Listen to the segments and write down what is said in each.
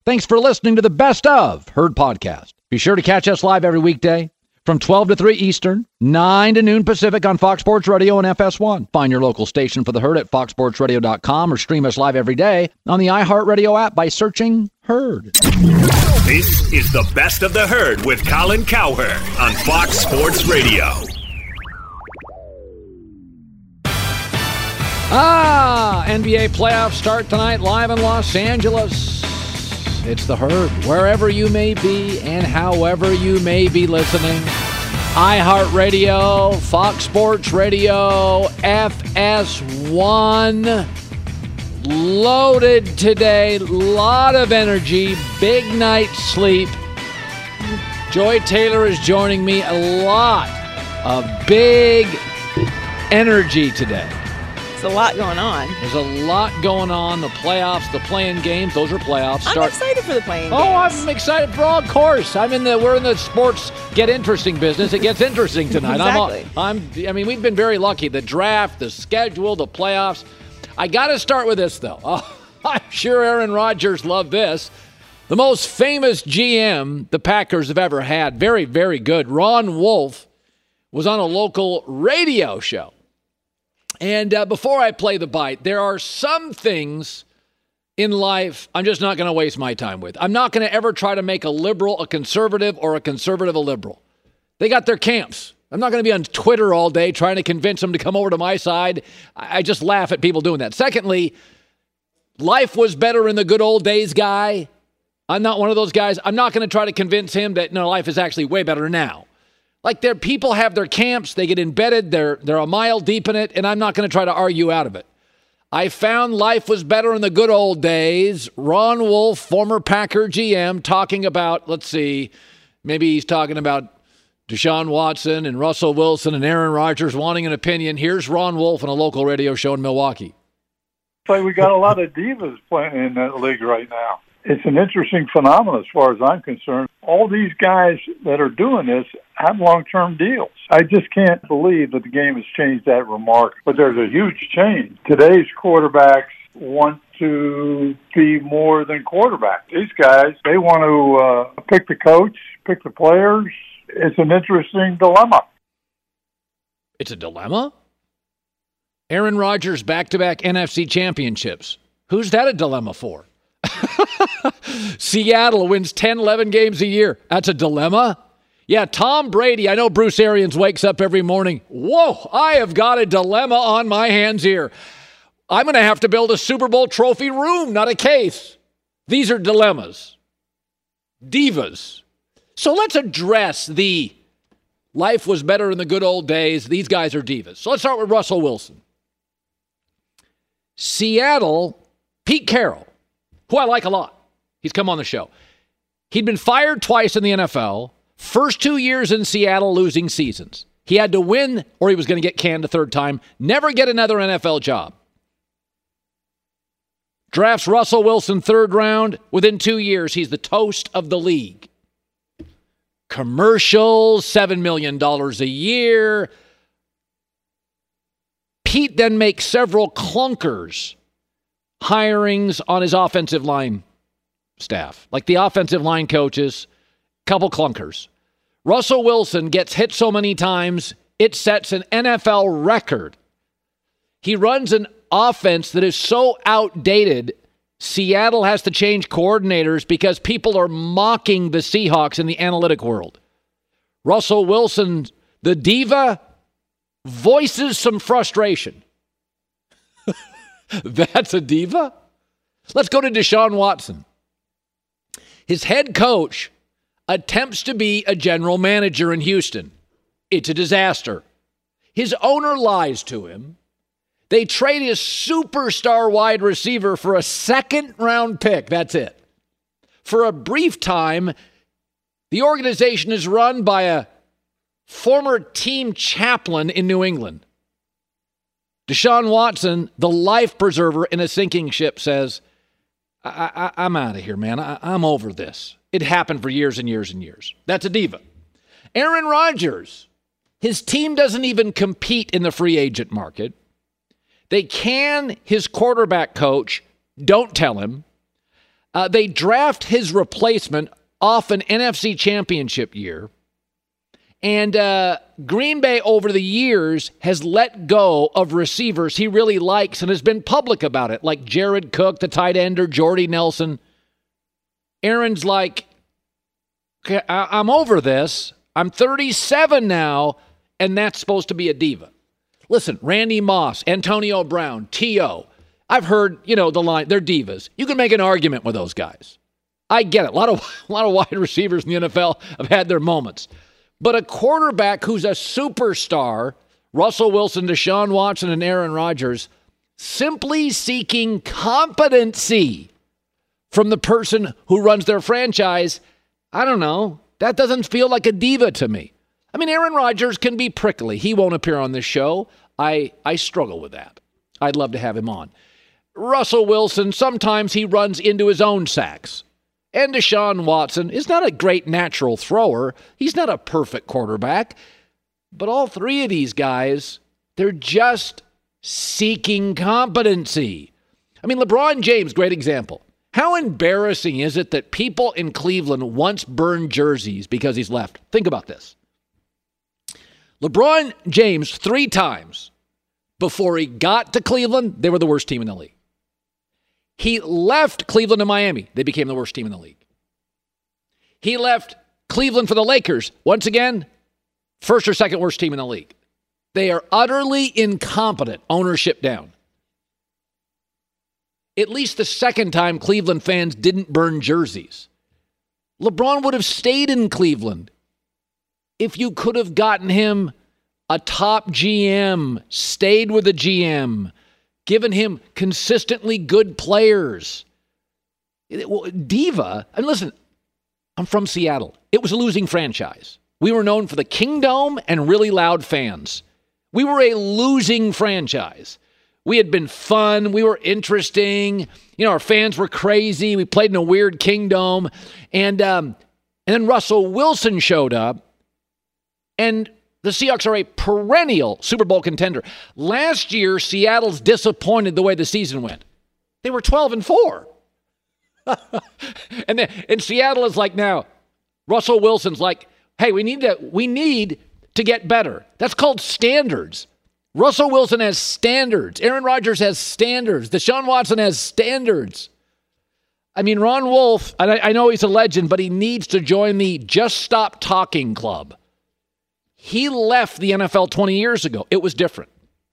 Thanks for listening to the Best of Herd podcast. Be sure to catch us live every weekday from 12 to 3 Eastern, 9 to noon Pacific on Fox Sports Radio and FS1. Find your local station for the Herd at foxsportsradio.com or stream us live every day on the iHeartRadio app by searching Herd. This is the Best of the Herd with Colin Cowherd on Fox Sports Radio. NBA playoffs start tonight live in Los Angeles. It's the Herd, wherever you may be and however you may be listening. iHeartRadio, Fox Sports Radio, FS1. Loaded today, lot of energy, big night's sleep. Joy Taylor is joining me. A lot of big energy today. A lot going on. There's a lot going on. The playoffs, the play-in games, those are playoffs. I'm excited for the play-in games. Oh, I'm excited for all, of course. We're in the sports get interesting business. It gets interesting tonight. Exactly. I mean, we've been very lucky. The draft, the schedule, the playoffs. I got to start with this, though. I'm sure Aaron Rodgers loved this. The most famous GM the Packers have ever had. Very, very good. Ron Wolf was on a local radio show. And before I play the bite, there are some things in life I'm just not going to waste my time with. I'm not going to ever try to make a liberal a conservative or a conservative a liberal. They got their camps. I'm not going to be on Twitter all day trying to convince them to come over to my side. I just laugh at people doing that. Secondly, life was better in the good old days guy. I'm not one of those guys. I'm not going to try to convince him that, no, life is actually way better now. Like, people have their camps, they get embedded, they're a mile deep in it, and I'm not going to try to argue out of it. I found life was better in the good old days. Ron Wolf, former Packer GM, talking about, let's see, maybe he's talking about Deshaun Watson and Russell Wilson and Aaron Rodgers wanting an opinion. Here's Ron Wolf on a local radio show in Milwaukee. We got a lot of divas playing in that league right now. It's an interesting phenomenon as far as I'm concerned. All these guys that are doing this have long-term deals. I just can't believe that the game has changed that remarkably. But there's a huge change. Today's quarterbacks want to be more than quarterbacks. These guys, they want to pick the coach, pick the players. It's an interesting dilemma. It's a dilemma? Aaron Rodgers back-to-back NFC championships. Who's that a dilemma for? Seattle wins 10, 11 games a year. That's a dilemma? Yeah, Tom Brady. I know Bruce Arians wakes up every morning. Whoa, I have got a dilemma on my hands here. I'm going to have to build a Super Bowl trophy room, not a case. These are dilemmas. Divas. So let's address the life was better in the good old days. These guys are divas. So let's start with Russell Wilson. Seattle, Pete Carroll, who I like a lot. He's come on the show. He'd been fired twice in the NFL. First 2 years in Seattle, losing seasons. He had to win or he was going to get canned a third time. Never get another NFL job. Drafts Russell Wilson third round. Within 2 years, he's the toast of the league. Commercials, $7 million a year. Pete then makes several clunkers hirings on his offensive line staff, like the offensive line coaches, couple clunkers. Russell Wilson gets hit so many times, it sets an NFL record. He runs an offense that is so outdated, Seattle has to change coordinators because people are mocking the Seahawks in the analytic world. Russell Wilson, the diva, voices some frustration. That's a diva? Let's go to Deshaun Watson. His head coach attempts to be a general manager in Houston. It's a disaster. His owner lies to him. They trade his superstar wide receiver for a second-round pick. That's it. For a brief time, the organization is run by a former team chaplain in New England. Deshaun Watson, the life preserver in a sinking ship, says, I'm out of here, man. I'm over this. It happened for years and years and years. That's a diva. Aaron Rodgers, his team doesn't even compete in the free agent market. They can his quarterback coach, don't tell him. They draft his replacement off an NFC championship year. And Green Bay over the years has let go of receivers he really likes and has been public about it, like Jared Cook, the tight ender, Jordy Nelson. Aaron's like, okay, I'm over this. I'm 37 now, and that's supposed to be a diva. Listen, Randy Moss, Antonio Brown, T.O., I've heard, the line, they're divas. You can make an argument with those guys. I get it. A lot of wide receivers in the NFL have had their moments. But a quarterback who's a superstar, Russell Wilson, Deshaun Watson, and Aaron Rodgers, simply seeking competency from the person who runs their franchise, I don't know. That doesn't feel like a diva to me. I mean, Aaron Rodgers can be prickly. He won't appear on this show. I struggle with that. I'd love to have him on. Russell Wilson, sometimes he runs into his own sacks. And Deshaun Watson is not a great natural thrower. He's not a perfect quarterback. But all three of these guys, they're just seeking competency. I mean, LeBron James, great example. How embarrassing is it that people in Cleveland once burned jerseys because he's left? Think about this. LeBron James, 3 times before he got to Cleveland, they were the worst team in the league. He left Cleveland to Miami. They became the worst team in the league. He left Cleveland for the Lakers. Once again, first or second worst team in the league. They are utterly incompetent, ownership down. At least the second time Cleveland fans didn't burn jerseys. LeBron would have stayed in Cleveland if you could have gotten him a top GM, stayed with a GM, given him consistently good players. Diva, and listen, I'm from Seattle. It was a losing franchise. We were known for the Kingdome and really loud fans. We were a losing franchise. We had been fun. We were interesting. Our fans were crazy. We played in a weird Kingdome. And then Russell Wilson showed up, and the Seahawks are a perennial Super Bowl contender. Last year, Seattle's disappointed the way the season went. They were 12-4. and Seattle is like now, Russell Wilson's like, hey, we need to get better. That's called standards. Russell Wilson has standards. Aaron Rodgers has standards. Deshaun Watson has standards. I mean, Ron Wolf, I know he's a legend, but he needs to join the Just Stop Talking Club. He left the NFL 20 years ago. It was different.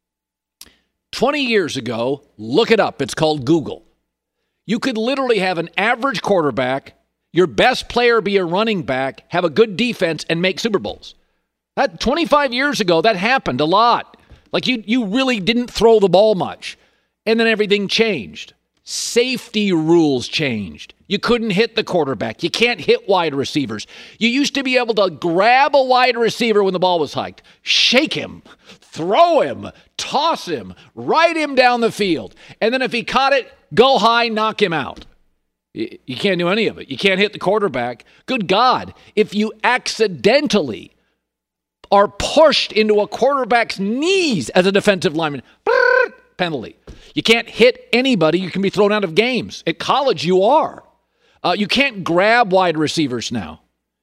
20 years ago, look it up. It's called Google. You could literally have an average quarterback, your best player be a running back, have a good defense, and make Super Bowls. 25 years ago, that happened a lot. Like you really didn't throw the ball much. And then everything changed. Safety rules changed. You couldn't hit the quarterback. You can't hit wide receivers. You used to be able to grab a wide receiver when the ball was hiked, shake him, throw him, toss him, ride him down the field. And then if he caught it, go high, knock him out. You can't do any of it. You can't hit the quarterback. Good God, if you accidentally are pushed into a quarterback's knees as a defensive lineman, penalty. You can't hit anybody. You can be thrown out of games. At college, you are. You can't grab wide receivers now.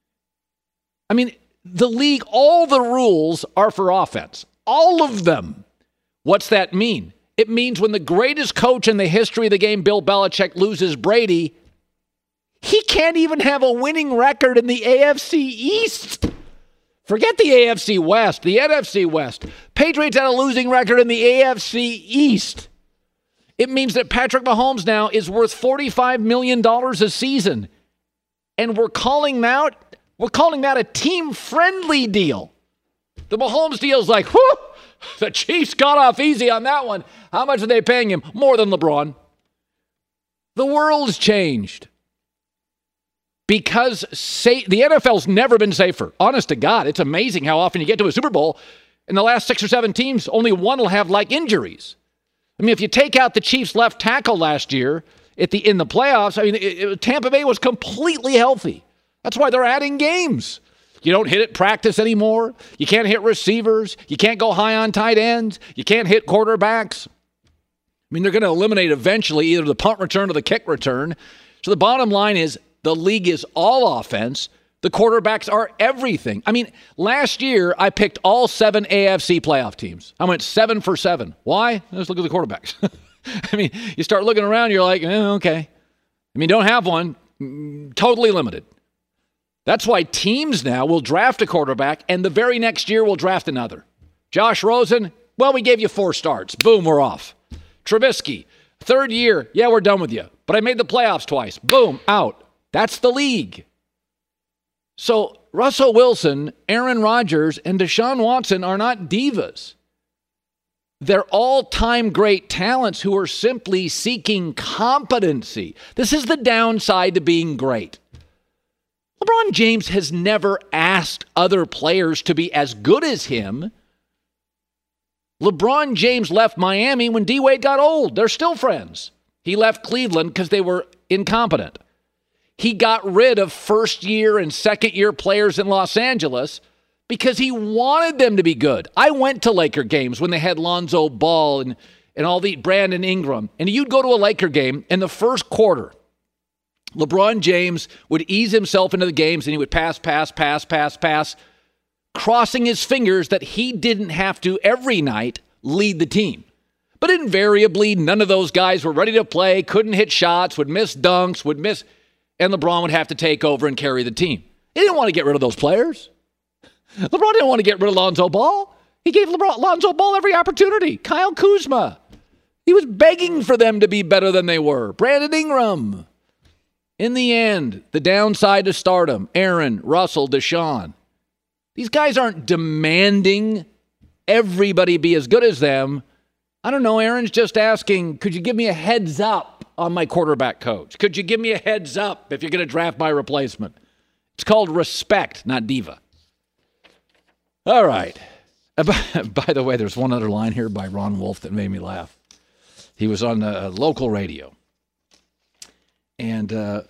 I mean, the league, all the rules are for offense. All of them. What's that mean? It means when the greatest coach in the history of the game, Bill Belichick, loses Brady, he can't even have a winning record in the AFC East. Forget the AFC West, the NFC West. Patriots had a losing record in the AFC East. It means that Patrick Mahomes now is worth $45 million a season. And we're calling that a team-friendly deal. The Mahomes deal is like, whew, the Chiefs got off easy on that one. How much are they paying him? More than LeBron. The world's changed. Because the NFL's never been safer. Honest to God, it's amazing how often you get to a Super Bowl. In the last 6 or 7 teams, only one will have injuries. I mean, if you take out the Chiefs' left tackle last year in the playoffs, I mean, Tampa Bay was completely healthy. That's why they're adding games. You don't hit at practice anymore. You can't hit receivers. You can't go high on tight ends. You can't hit quarterbacks. I mean, they're going to eliminate eventually either the punt return or the kick return. So the bottom line is the league is all offense. The quarterbacks are everything. I mean, last year I picked all 7 AFC playoff teams. I went 7 for 7. Why? Let's look at the quarterbacks. I mean, you start looking around, you're like, okay. I mean, don't have one. Totally limited. That's why teams now will draft a quarterback, and the very next year will draft another. Josh Rosen, well, we gave you 4 starts. Boom, we're off. Trubisky, 3rd year, yeah, we're done with you. But I made the playoffs twice. Boom, out. That's the league. So Russell Wilson, Aaron Rodgers, and Deshaun Watson are not divas. They're all-time great talents who are simply seeking competency. This is the downside to being great. LeBron James has never asked other players to be as good as him. LeBron James left Miami when D-Wade got old. They're still friends. He left Cleveland because they were incompetent. He got rid of first-year and second-year players in Los Angeles because he wanted them to be good. I went to Laker games when they had Lonzo Ball and all the Brandon Ingram. And you'd go to a Laker game in the first quarter. LeBron James would ease himself into the games and he would pass, crossing his fingers that he didn't have to every night lead the team. But invariably, none of those guys were ready to play, couldn't hit shots, would miss dunks, and LeBron would have to take over and carry the team. He didn't want to get rid of those players. LeBron didn't want to get rid of Lonzo Ball. He gave Lonzo Ball every opportunity. Kyle Kuzma. He was begging for them to be better than they were. Brandon Ingram. In the end, the downside to stardom, Aaron, Russell, Deshaun. These guys aren't demanding everybody be as good as them. I don't know, Aaron's just asking, could you give me a heads up on my quarterback coach? Could you give me a heads up if you're going to draft my replacement? It's called respect, not diva. All right. By the way, there's one other line here by Ron Wolf that made me laugh. He was on local radio. And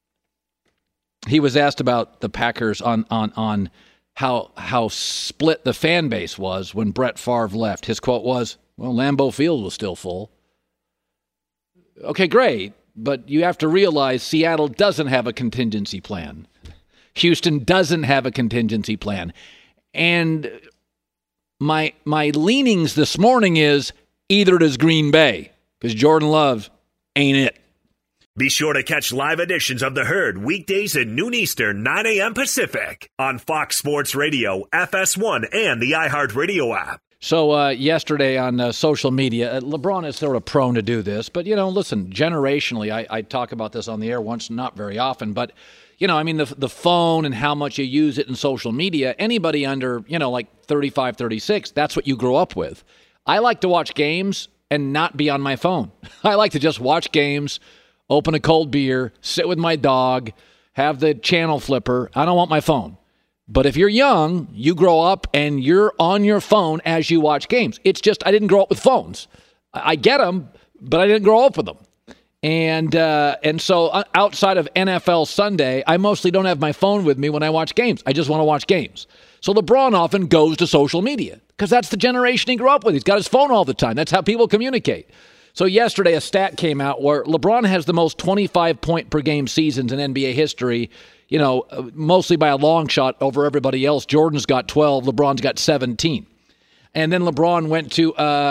he was asked about the Packers on how split the fan base was when Brett Favre left. His quote was, well, Lambeau Field was still full. Okay, great. But you have to realize Seattle doesn't have a contingency plan. Houston doesn't have a contingency plan. And my leanings this morning is either does Green Bay, because Jordan Love ain't it. Be sure to catch live editions of The Herd weekdays at noon Eastern, 9 a.m. Pacific on Fox Sports Radio, FS1, and the iHeartRadio app. So yesterday on social media, LeBron is sort of prone to do this. But, listen, generationally, I talk about this on the air once, not very often. But, the phone and how much you use it in social media, anybody under, like 35, 36, that's what you grow up with. I like to watch games and not be on my phone. I like to just watch games, open a cold beer, sit with my dog, have the channel flipper. I don't want my phone. But if you're young, you grow up and you're on your phone as you watch games. It's just I didn't grow up with phones. I get them, but I didn't grow up with them. And so outside of NFL Sunday, I mostly don't have my phone with me when I watch games. I just want to watch games. So LeBron often goes to social media because that's the generation he grew up with. He's got his phone all the time. That's how people communicate. So yesterday, a stat came out where LeBron has the most 25-point-per-game seasons in NBA history, mostly by a long shot over everybody else. Jordan's got 12. LeBron's got 17. And then LeBron went to,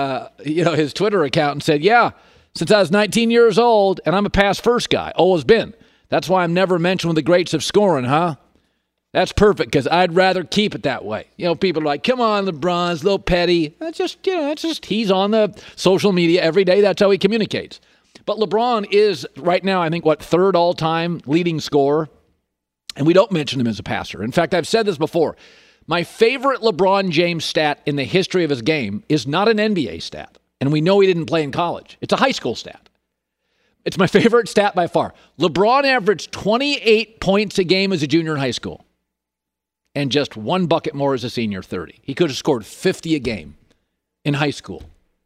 his Twitter account and said, yeah, since I was 19 years old, and I'm a pass-first guy, always been. That's why I'm never mentioned with the greats of scoring, huh? That's perfect because I'd rather keep it that way. People are like, come on, LeBron's a little petty. That's just he's on the social media every day. That's how he communicates. But LeBron is right now, I think, third all-time leading scorer. And we don't mention him as a passer. In fact, I've said this before. My favorite LeBron James stat in the history of his game is not an NBA stat. And we know he didn't play in college. It's a high school stat. It's my favorite stat by far. LeBron averaged 28 points a game as a junior in high school. And just one bucket more as a senior, 30. He could have scored 50 a game in high school.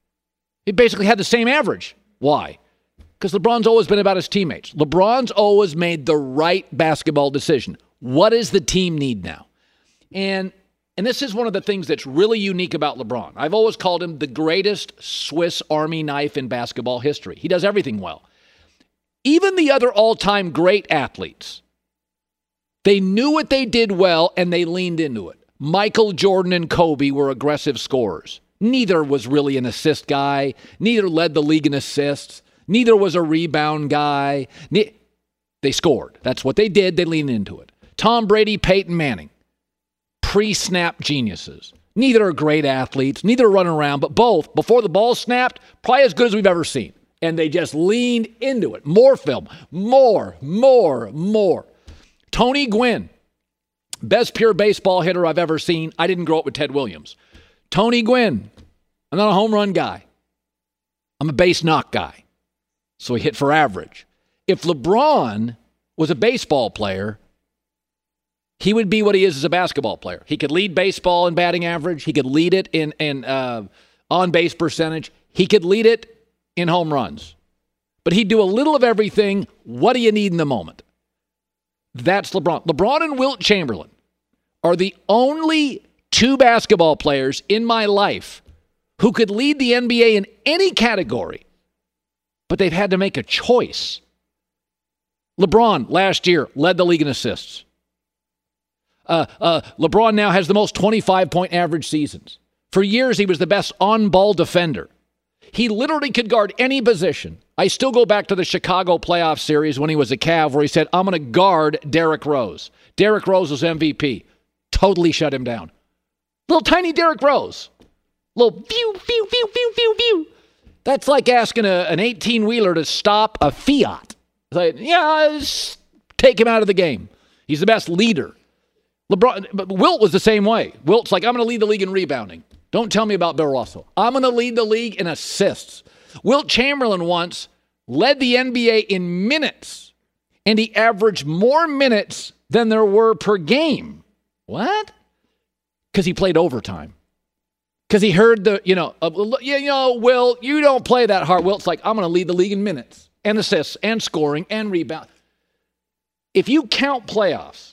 He basically had the same average. Why? Because LeBron's always been about his teammates. LeBron's always made the right basketball decision. What does the team need now? And this is one of the things that's really unique about LeBron. I've always called him the greatest Swiss Army knife in basketball history. He does everything well. even the other all-time great athletes, they knew what they did well and they leaned into it. Michael Jordan and Kobe were aggressive scorers. Neither was really an assist guy. Neither led the league in assists. Neither was a rebound guy. They scored. That's what they did. They leaned into it. Tom Brady, Peyton Manning, pre-snap geniuses. Neither are great athletes. Neither run around, but both, before the ball snapped, probably as good as we've ever seen. And they just leaned into it. More film. More. Tony Gwynn, best pure baseball hitter I've ever seen. I didn't grow up with Ted Williams. Tony Gwynn, I'm not a home run guy. I'm a base knock guy. So he hit for average. If LeBron was a baseball player, he would be what he is as a basketball player. He could lead baseball in batting average. He could lead it in on-base percentage. He could lead it in home runs. But he'd do a little of everything. What do you need in the moment? That's LeBron. LeBron and Wilt Chamberlain are the only two basketball players in my life who could lead the NBA in any category, but they've had to make a choice. LeBron last year led the league in assists. LeBron now has the most 25-point average seasons. For years, he was the best on-ball defender. He literally could guard any position. I still go back to the Chicago playoff series when he was a Cav where he said, I'm going to guard Derrick Rose. Derrick Rose was MVP. Totally shut him down. Little tiny Derrick Rose. Little pew. That's like asking an 18-wheeler to stop a Fiat. It's like, just take him out of the game. He's the best leader. LeBron, but Wilt was the same way. Wilt's like, I'm going to lead the league in rebounding. Don't tell me about Bill Russell. I'm going to lead the league in assists. Wilt Chamberlain once led the NBA in minutes, and he averaged more minutes than there were per game. What? Because he played overtime. Because he heard Wilt, you don't play that hard. Wilt's like, I'm going to lead the league in minutes and assists and scoring and rebound. If you count playoffs,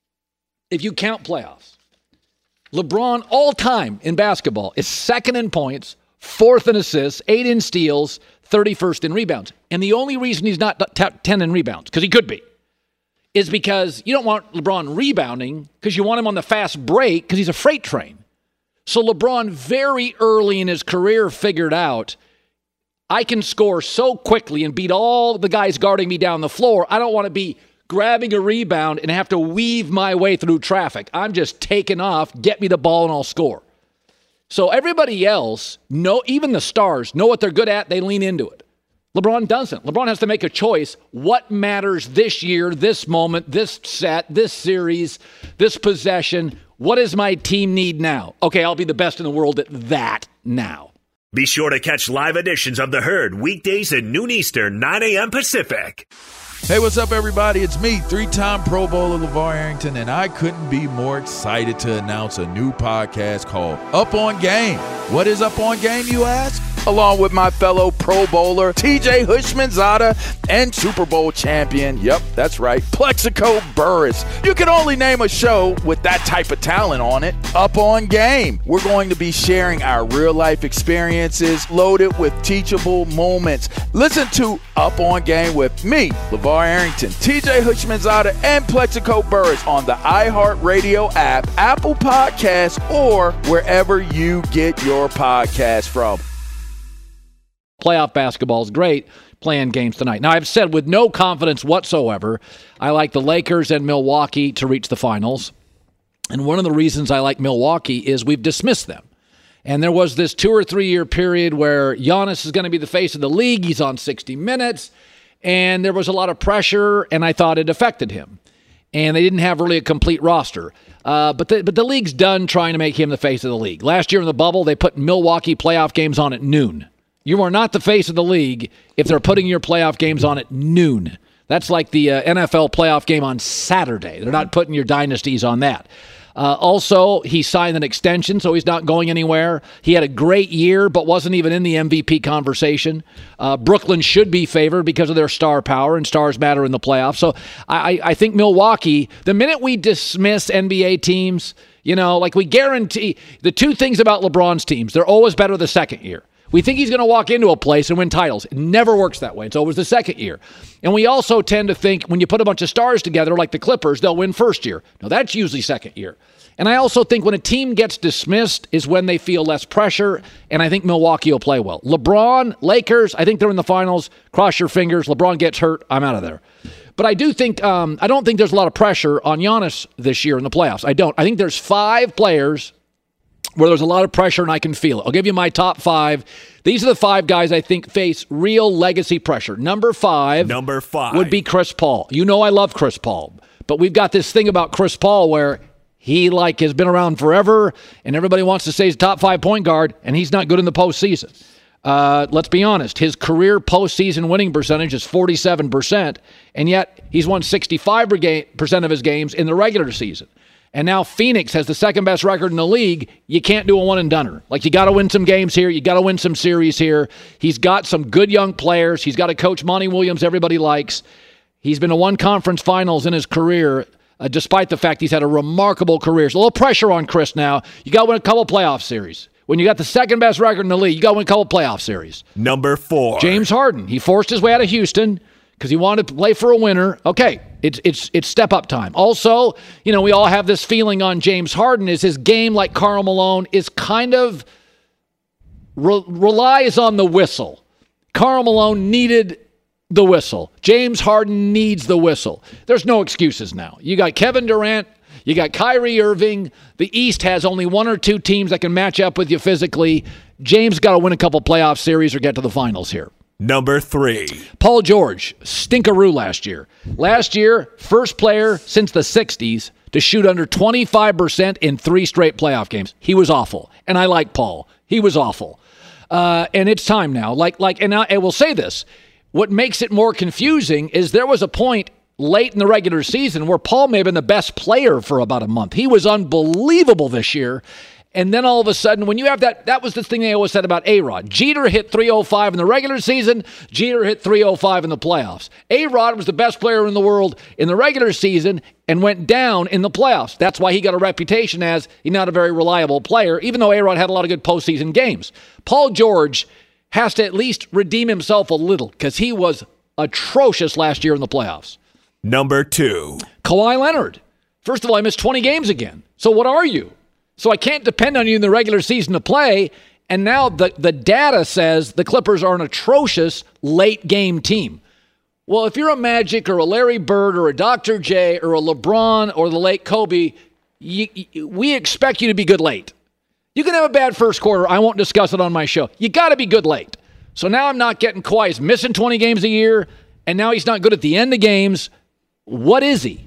LeBron all time in basketball is second in points, fourth in assists, 8 in steals, 31st in rebounds. And the only reason he's not top 10 in rebounds, because he could be, is because you don't want LeBron rebounding because you want him on the fast break because he's a freight train. So LeBron very early in his career figured out, I can score so quickly and beat all the guys guarding me down the floor. I don't want to be grabbing a rebound and have to weave my way through traffic. I'm just taking off, get me the ball, and I'll score. So everybody else, even the stars, know what they're good at. They lean into it. LeBron doesn't. LeBron has to make a choice. What matters this year, this moment, this set, this series, this possession? What does my team need now? Okay, I'll be the best in the world at that now. Be sure to catch live editions of The Herd weekdays at noon Eastern, 9 a.m. Pacific. Hey, what's up, everybody? It's me, 3-time Pro Bowler LeVar Arrington, and I couldn't be more excited to announce a new podcast called Up On Game. What is Up On Game, you ask? Along with my fellow Pro Bowler, TJ Houshmandzadeh, and Super Bowl champion, yep, that's right, Plexico Burress. You can only name a show with that type of talent on it, Up On Game. We're going to be sharing our real-life experiences loaded with teachable moments. Listen to Up On Game with me, LeVar Arrington, TJ Houshmandzadeh, and Plexico Burress on the iHeartRadio app, Apple Podcasts, or wherever you get your podcasts from. Playoff basketball is great, playing games tonight. Now, I've said with no confidence whatsoever, I like the Lakers and Milwaukee to reach the finals. And one of the reasons I like Milwaukee is we've dismissed them. And there was this 2 or 3 year period where Giannis is going to be the face of the league. He's on 60 Minutes. And there was a lot of pressure, and I thought it affected him. And they didn't have really a complete roster. But the league's done trying to make him the face of the league. Last year in the bubble, they put Milwaukee playoff games on at noon. You are not the face of the league if they're putting your playoff games on at noon. That's like the NFL playoff game on Saturday. They're not putting your dynasties on that. Also, he signed an extension, so he's not going anywhere. He had a great year, but wasn't even in the MVP conversation. Brooklyn should be favored because of their star power, and stars matter in the playoffs. So I think Milwaukee, the minute we dismiss NBA teams, like we guarantee the two things about LeBron's teams, they're always better the second year. We think he's going to walk into a place and win titles. It never works that way. It's always the second year. And we also tend to think when you put a bunch of stars together like the Clippers, they'll win first year. No, that's usually second year. And I also think when a team gets dismissed is when they feel less pressure, and I think Milwaukee will play well. LeBron, Lakers, I think they're in the finals. Cross your fingers. LeBron gets hurt. I'm out of there. But I do think I don't think there's a lot of pressure on Giannis this year in the playoffs. I don't. I think there's 5 players where there's a lot of pressure, and I can feel it. I'll give you my top 5. These are the 5 guys I think face real legacy pressure. Number 5 would be Chris Paul. You know I love Chris Paul, but we've got this thing about Chris Paul where he has been around forever, and everybody wants to say he's a top 5 point guard, and he's not good in the postseason. Let's be honest. His career postseason winning percentage is 47%, and yet he's won 65% of his games in the regular season. And now Phoenix has the second best record in the league. You can't do a one-and-doner. Like, you got to win some games here. You got to win some series here. He's got some good young players. He's got a coach, Monty Williams, everybody likes. He's been to 1 conference finals in his career, despite the fact he's had a remarkable career. So a little pressure on Chris now. You got to win a couple playoff series. When you got the second best record in the league, you got to win a couple playoff series. Number 4. James Harden. He forced his way out of Houston because he wanted to play for a winner. Okay, it's step-up time. Also, we all have this feeling on James Harden is his game, like Karl Malone, is kind of relies on the whistle. Karl Malone needed the whistle. James Harden needs the whistle. There's no excuses now. You got Kevin Durant. You got Kyrie Irving. The East has only 1 or 2 teams that can match up with you physically. James got to win a couple playoff series or get to the finals here. Number 3. Paul George, stinkeroo last year. Last year, first player since the 60s to shoot under 25% in 3 straight playoff games. He was awful. And I like Paul. He was awful. And it's time now. And I will say this. What makes it more confusing is there was a point late in the regular season where Paul may have been the best player for about a month. He was unbelievable this year. And then all of a sudden, when you have that was the thing they always said about A-Rod. Jeter hit .305 in the regular season. Jeter hit .305 in the playoffs. A-Rod was the best player in the world in the regular season and went down in the playoffs. That's why he got a reputation as he's not a very reliable player, even though A-Rod had a lot of good postseason games. Paul George has to at least redeem himself a little because he was atrocious last year in the playoffs. Number 2. Kawhi Leonard. First of all, I missed 20 games again. So what are you? So I can't depend on you in the regular season to play. And now the data says the Clippers are an atrocious late game team. Well, if you're a Magic or a Larry Bird or a Dr. J or a LeBron or the late Kobe, we expect you to be good late. You can have a bad first quarter. I won't discuss it on my show. You got to be good late. So now I'm not getting Kawhi. He's missing 20 games a year, and now he's not good at the end of games. What is he?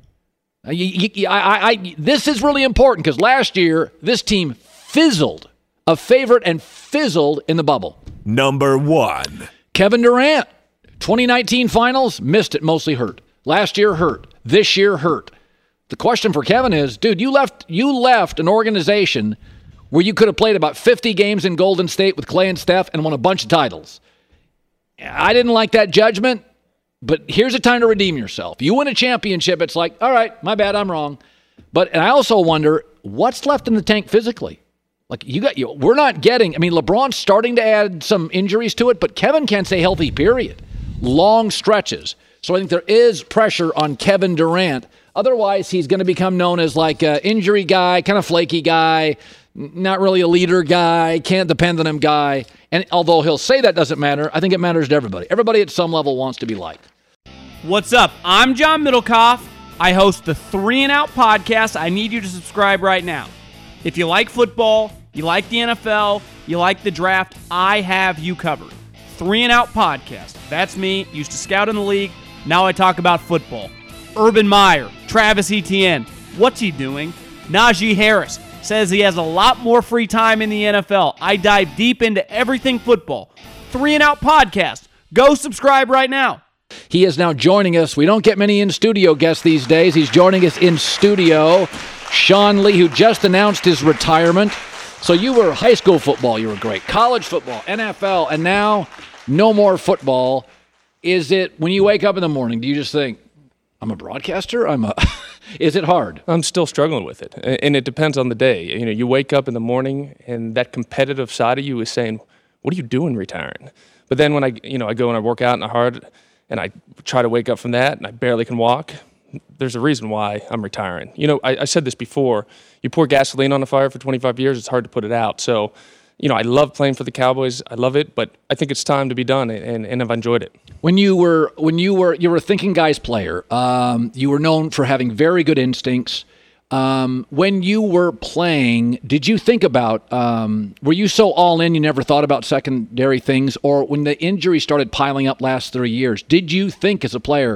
This is really important because last year, this team fizzled, a favorite, and fizzled in the bubble. Number 1. Kevin Durant, 2019 finals, missed it, mostly hurt. Last year, hurt. This year, hurt. The question for Kevin is, dude, you left an organization where you could have played about 50 games in Golden State with Clay and Steph and won a bunch of titles. I didn't like that judgment. But here's a time to redeem yourself. You win a championship, it's like, all right, my bad, I'm wrong. And I also wonder, what's left in the tank physically? Like, we're not getting, LeBron's starting to add some injuries to it, but Kevin can't stay healthy, period. Long stretches. So I think there is pressure on Kevin Durant. Otherwise, he's going to become known as like an injury guy, kind of flaky guy, not really a leader guy, can't depend on him guy. And although he'll say that doesn't matter, I think it matters to everybody. Everybody at some level wants to be liked. What's up? I'm John Middlecoff. I host the 3 and Out podcast. I need you to subscribe right now. If you like football, you like the NFL, you like the draft, I have you covered. 3 and Out podcast. That's me. Used to scout in the league. Now I talk about football. Urban Meyer, Travis Etienne. What's he doing? Najee Harris says he has a lot more free time in the NFL. I dive deep into everything football. 3 and Out podcast. Go subscribe right now. He is now joining us. We don't get many in-studio guests these days. He's joining us in studio. Sean Lee, who just announced his retirement. So you were high school football. You were great. College football, NFL, and now no more football. Is it, when you wake up in the morning, do you just think, I'm a broadcaster? Is it hard? I'm still struggling with it, and it depends on the day. You wake up in the morning, and that competitive side of you is saying, what are you doing retiring? But then when I go and I work out and I hard and I try to wake up from that and I barely can walk, there's a reason why I'm retiring. I said this before, you pour gasoline on the fire for 25 years, it's hard to put it out. So, I love playing for the Cowboys. I love it, but I think it's time to be done, and I've enjoyed it. When you were a thinking guys player, you were known for having very good instincts. When you were playing, did you think about, were you so all in you never thought about secondary things? Or when the injury started piling up last 3 years, did you think as a player,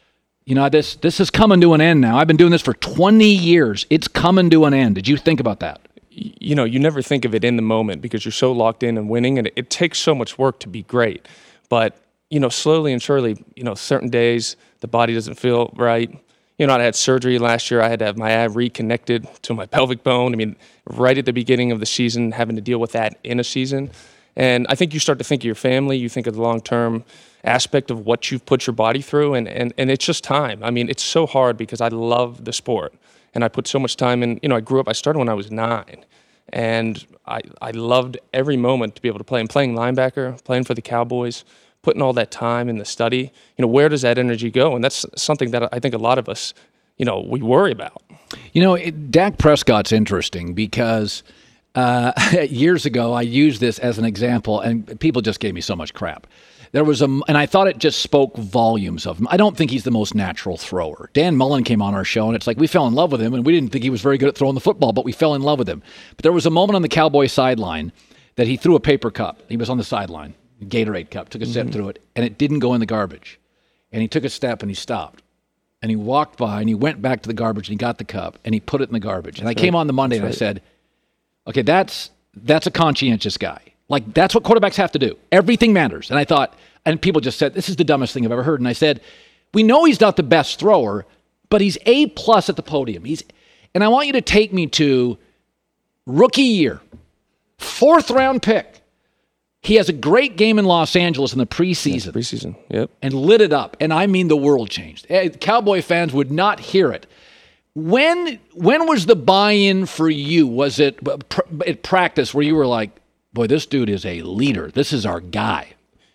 this is coming to an end now? I've been doing this for 20 years. It's coming to an end. Did you think about that? You never think of it in the moment because you're so locked in and winning, and it takes so much work to be great. But, slowly and surely, certain days the body doesn't feel right. I had surgery last year. I had to have my ab reconnected to my pelvic bone. I mean, right at the beginning of the season, having to deal with that in a season. And I think you start to think of your family. You think of the long-term aspect of what you've put your body through, and it's just time. I mean, it's so hard because I love the sport, and I put so much time in. I started when I was 9, and I loved every moment to be able to play. And playing linebacker, playing for the Cowboys, putting all that time in the study, where does that energy go? And that's something that I think a lot of us, we worry about. Dak Prescott's interesting because years ago I used this as an example, and people just gave me so much crap. And I thought it just spoke volumes of him. I don't think he's the most natural thrower. Dan Mullen came on our show, and it's like we fell in love with him, and we didn't think he was very good at throwing the football, but we fell in love with him. But there was a moment on the Cowboy sideline that he threw a paper cup. He was on the sideline, Gatorade cup, took a step through it, and it didn't go in the garbage. And he took a step, and he stopped. And he walked by, and he went back to the garbage, and he got the cup, and he put it in the garbage. And I came on the Monday, and I said, okay, that's a conscientious guy. Like, that's what quarterbacks have to do. Everything matters. And I thought, and people just said, this is the dumbest thing I've ever heard. And I said, we know he's not the best thrower, but he's A+ at the podium. And I want you to take me to rookie year, 4th round pick. He has a great game in Los Angeles in the preseason. Preseason, yep. And lit it up. And I mean, the world changed. Cowboy fans would not hear it. When was the buy-in for you? Was it at practice where you were like, boy, this dude is a leader. This is our guy.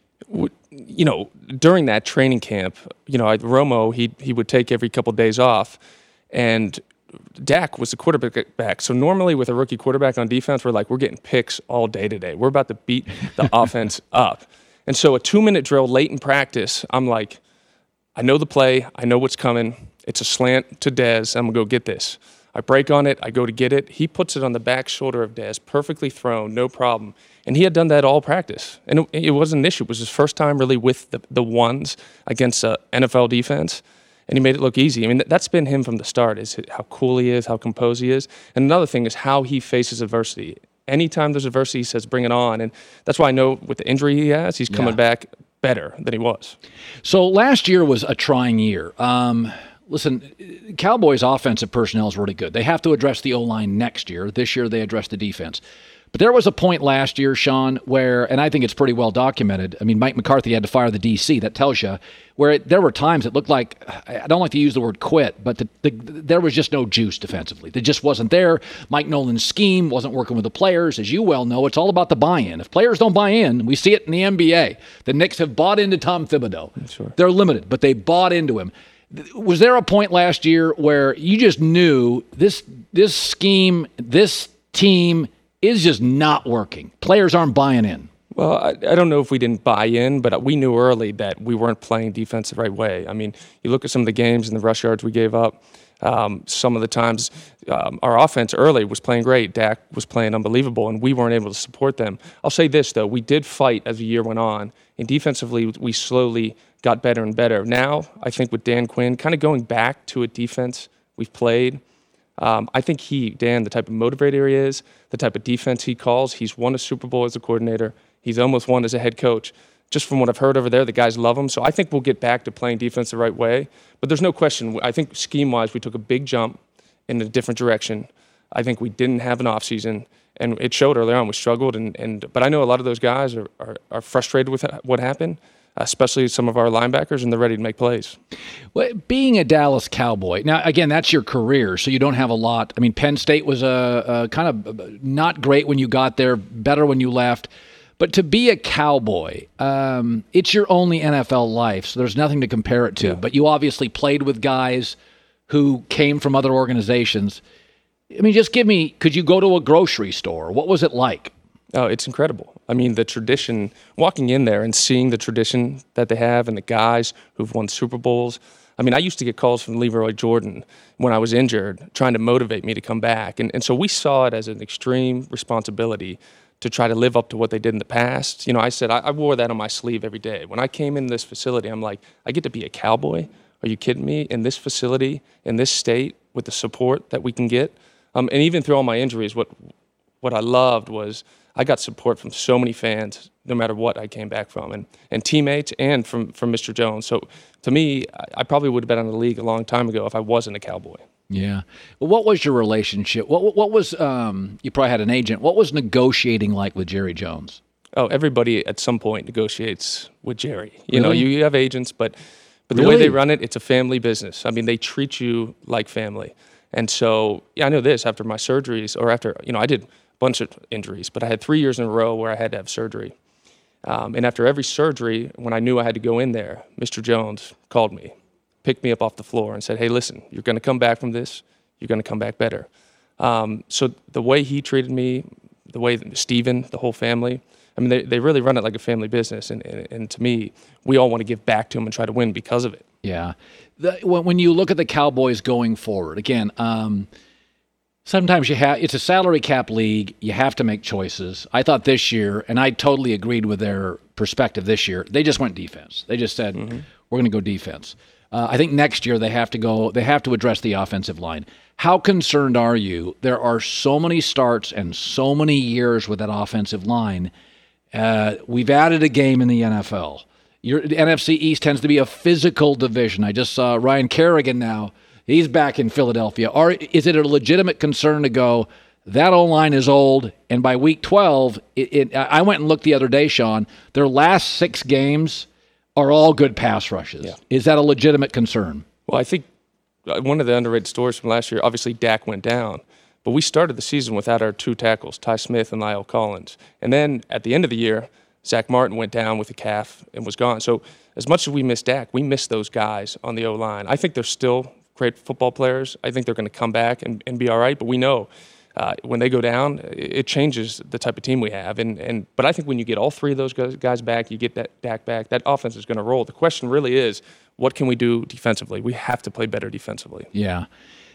During that training camp, Romo, he would take every couple of days off, and Dak was the quarterback. So normally with a rookie quarterback on defense, we're getting picks all day today. We're about to beat the offense up. And so a 2-minute drill late in practice, I'm like, I know the play. I know what's coming. It's a slant to Dez. I'm going to go get this. I break on it. I go to get it. He puts it on the back shoulder of Dez, perfectly thrown, no problem. And he had done that all practice. And it wasn't an issue. It was his first time really with the ones against an NFL defense. And he made it look easy. I mean, that's been him from the start, is how cool he is, how composed he is. And another thing is how he faces adversity. Anytime there's adversity, he says, bring it on. And that's why I know with the injury he has, he's coming back better than he was. So last year was a trying year. Listen, Cowboys' offensive personnel is really good. They have to address the O-line next year. This year they address the defense. But there was a point last year, Sean, where, and I think it's pretty well documented, I mean, Mike McCarthy had to fire the DC, that tells you, where there were times it looked like, I don't like to use the word quit, but there was just no juice defensively. It just wasn't there. Mike Nolan's scheme wasn't working with the players. As you well know, it's all about the buy-in. If players don't buy in, we see it in the NBA. The Knicks have bought into Tom Thibodeau. Sure. They're limited, but they bought into him. Was there a point last year where you just knew this scheme, this team is just not working? Players aren't buying in. Well, I don't know if we didn't buy in, but we knew early that we weren't playing defense the right way. I mean, you look at some of the games and the rush yards we gave up. Some of the times our offense early was playing great. Dak was playing unbelievable, and we weren't able to support them. I'll say this, though. We did fight as the year went on, and defensively we slowly got better and better. Now, I think with Dan Quinn, kind of going back to a defense we've played, I think Dan, the type of motivator he is, the type of defense he calls, he's won a Super Bowl as a coordinator. He's almost won as a head coach. Just from what I've heard over there, the guys love him. So I think we'll get back to playing defense the right way. But there's no question. I think scheme-wise, we took a big jump in a different direction. I think we didn't have an offseason, and it showed early on. We struggled, but I know a lot of those guys are frustrated with what happened, especially some of our linebackers, and they're ready to make plays. Well, being a Dallas Cowboy, now, again, that's your career, so you don't have a lot. I mean, Penn State was a kind of not great when you got there, better when you left. But to be a Cowboy, it's your only NFL life, so there's nothing to compare it to. Yeah. But you obviously played with guys who came from other organizations. I mean, just could you go to a grocery store? What was it like? Oh, it's incredible. I mean, the tradition, walking in there and seeing the tradition that they have and the guys who've won Super Bowls. I mean, I used to get calls from Leroy Jordan when I was injured trying to motivate me to come back. And so we saw it as an extreme responsibility to try to live up to what they did in the past. I said I wore that on my sleeve every day. When I came in this facility, I'm like, I get to be a Cowboy? Are you kidding me? In this facility, in this state, with the support that we can get. And even through all my injuries, what I loved was I got support from so many fans, no matter what I came back from, and teammates and from Mr. Jones. So to me, I probably would have been in the league a long time ago if I wasn't a Cowboy. Yeah. Well, what was your relationship? What was, you probably had an agent. What was negotiating like with Jerry Jones? Oh, everybody at some point negotiates with Jerry. Really? You have agents, but the Really? way they run it, it's a family business. I mean, they treat you like family. And so, I know this, after my surgeries, or after, I did a bunch of injuries, but I had 3 years in a row where I had to have surgery. And after every surgery, when I knew I had to go in there, Mr. Jones called me, picked me up off the floor and said, hey, listen, you're going to come back from this. You're going to come back better. So the way he treated me, the way Steven, the whole family, I mean, they really run it like a family business. And to me, we all want to give back to them and try to win because of it. Yeah. When you look at the Cowboys going forward, again, sometimes it's a salary cap league. You have to make choices. I thought this year, and I totally agreed with their perspective this year, they just went defense. They just said, we're going to go defense. I think next year they have to address the offensive line. How concerned are you? There are so many starts and so many years with that offensive line. We've added a game in the NFL. The NFC East tends to be a physical division. I just saw Ryan Kerrigan now. He's back in Philadelphia. Is it a legitimate concern to go, that O-line is old, and by week 12, I went and looked the other day, Sean, their last 6 games are all good pass rushes. Yeah. Is that a legitimate concern? Well, I think one of the underrated stories from last year, obviously Dak went down, but we started the season without our 2 tackles, Ty Smith and Lyle Collins. And then at the end of the year, Zach Martin went down with a calf and was gone. So as much as we missed Dak, we missed those guys on the O-line. I think they're still great football players. I think they're going to come back and be all right. But we know when they go down, it changes the type of team we have. But I think when you get all 3 of those guys back, you get that Dak back, that offense is going to roll. The question really is, what can we do defensively? We have to play better defensively. Yeah.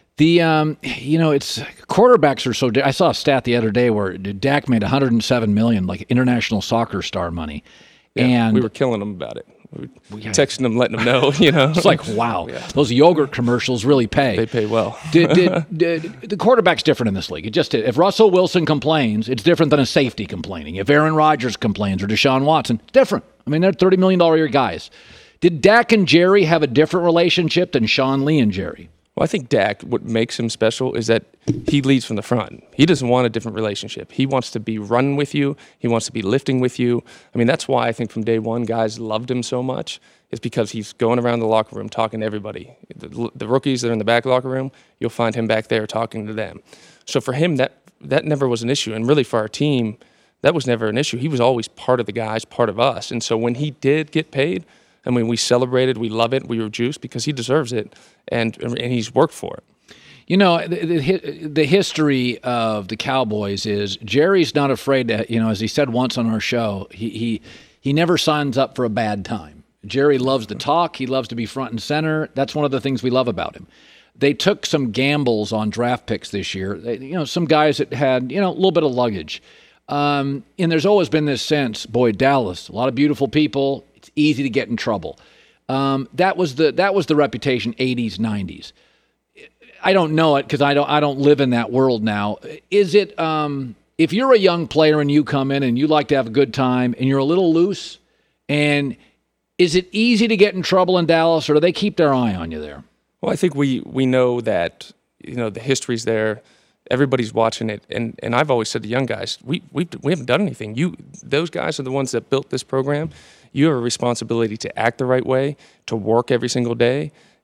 It's quarterbacks are so. I saw a stat the other day where Dak made $107 million, like international soccer star money, and we were killing them about it. We were texting them, letting them know. It's like, wow, those yogurt commercials really pay. They pay well. The quarterback's different in this league. If Russell Wilson complains, it's different than a safety complaining. If Aaron Rodgers complains or Deshaun Watson, it's different. I mean, they're $30 million a year guys. Did Dak and Jerry have a different relationship than Sean Lee and Jerry? Well, I think Dak, what makes him special is that he leads from the front. He doesn't want a different relationship. He wants to be running with you. He wants to be lifting with you. I mean, that's why I think from day one guys loved him so much. It's because he's going around the locker room talking to everybody. The rookies that are in the back locker room, you'll find him back there talking to them. So for him, that never was an issue. And really for our team, that was never an issue. He was always part of the guys, part of us. And so when he did get paid, I mean, we celebrated, we love it, we were juiced because he deserves it, and he's worked for it. The history of the Cowboys is Jerry's not afraid to, as he said once on our show, he never signs up for a bad time. Jerry loves to talk. He loves to be front and center. That's one of the things we love about him. They took some gambles on draft picks this year. Some guys that had, a little bit of luggage. And there's always been this sense, boy, Dallas, a lot of beautiful people. It's easy to get in trouble. That was the reputation 80s, 90s. I don't know it because I don't live in that world now. Is it if you're a young player and you come in and you like to have a good time and you're a little loose, and is it easy to get in trouble in Dallas, or do they keep their eye on you there? Well, I think we know that the history's there. Everybody's watching it, and I've always said to young guys, we haven't done anything. Those guys are the ones that built this program. You have a responsibility to act the right way, to work every single day,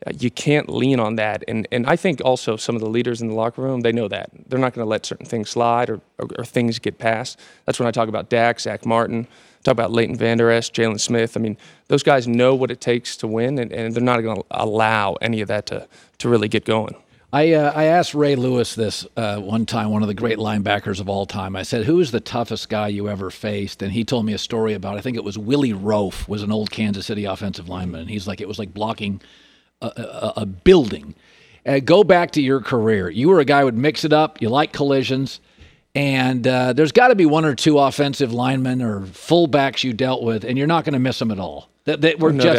you can't lean on that. And I think also some of the leaders in the locker room, they know that. They're not going to let certain things slide or things get past. That's when I talk about Dak, Zach Martin, talk about Leighton Vander Esch, Jalen Smith. I mean, those guys know what it takes to win, and they're not going to allow any of that to really get going. I asked Ray Lewis this one time, one of the great linebackers of all time. I said, who is the toughest guy you ever faced? And he told me a story about, I think it was Willie Rofe, was an old Kansas City offensive lineman. And he's like, it was like blocking a building. Go back to your career. You were a guy who would mix it up. You like collisions. And there's got to be one or two offensive linemen or fullbacks you dealt with, and you're not going to miss them at all. They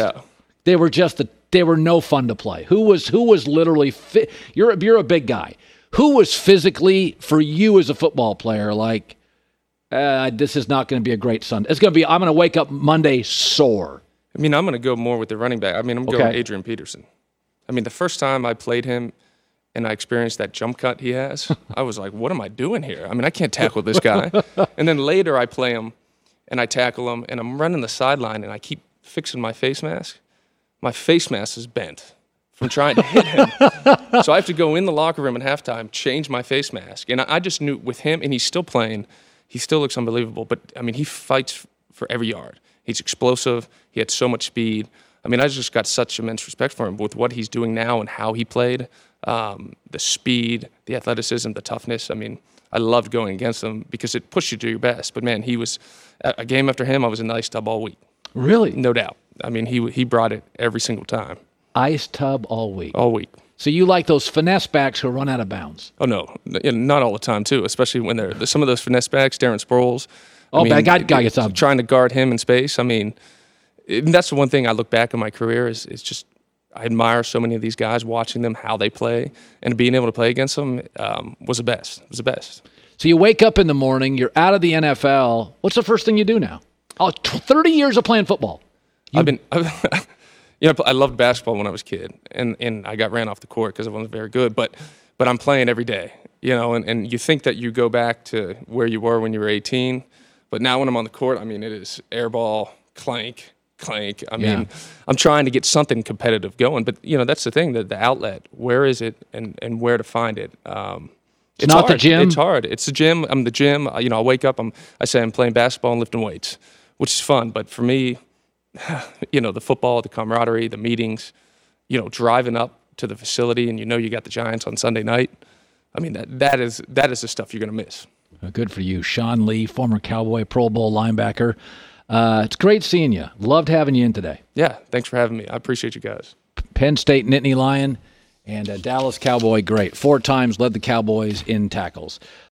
were no fun to play. Who was literally fit? You're a big guy. Who was physically for you as a football player like, this is not going to be a great Sunday. I'm going to wake up Monday sore. I mean, I'm going to go more with the running back. I mean, I'm going Adrian Peterson. I mean, the first time I played him and I experienced that jump cut he has, I was like, what am I doing here? I mean, I can't tackle this guy. And then later I play him and I tackle him and I'm running the sideline and I keep fixing my face mask. My face mask is bent from trying to hit him. So I have to go in the locker room at halftime, change my face mask. And I just knew with him, and he's still playing, he still looks unbelievable. But, I mean, he fights for every yard. He's explosive. He had so much speed. I mean, I just got such immense respect for him with what he's doing now and how he played, the speed, the athleticism, the toughness. I mean, I loved going against him because it pushed you to your best. But, man, he was a game after him, I was a nice tub all week. Really? No doubt. I mean, he brought it every single time. Ice tub all week. All week. So you like those finesse backs who run out of bounds? Oh, no. Not all the time, too, especially when they're some of those finesse backs, Darren Sproles. That guy gets up. Trying to guard him in space. I mean, that's the one thing I look back in my career is just I admire so many of these guys, watching them, how they play, and being able to play against them was the best. It was the best. So you wake up in the morning, you're out of the NFL. What's the first thing you do now? 30 years of playing football. I loved basketball when I was a kid, and I got ran off the court because I wasn't very good. But I'm playing every day, and you think that you go back to where you were when you were 18, but now when I'm on the court, I mean, it is air ball, clank. I mean, I'm trying to get something competitive going, but that's the thing, the outlet. Where is it, and where to find it? It's not hard. The gym. It's hard. It's the gym. I'm the gym. I wake up. I say I'm playing basketball and lifting weights, which is fun. But for me, the football, the camaraderie, the meetings, driving up to the facility, and you got the Giants on Sunday night. I mean, that is the stuff you're going to miss. Good for you, Sean Lee, former Cowboy, Pro Bowl linebacker. It's great seeing you. Loved having you in today. Yeah, thanks for having me. I appreciate you guys. Penn State Nittany Lion and Dallas Cowboy, great. 4 times led the Cowboys in tackles.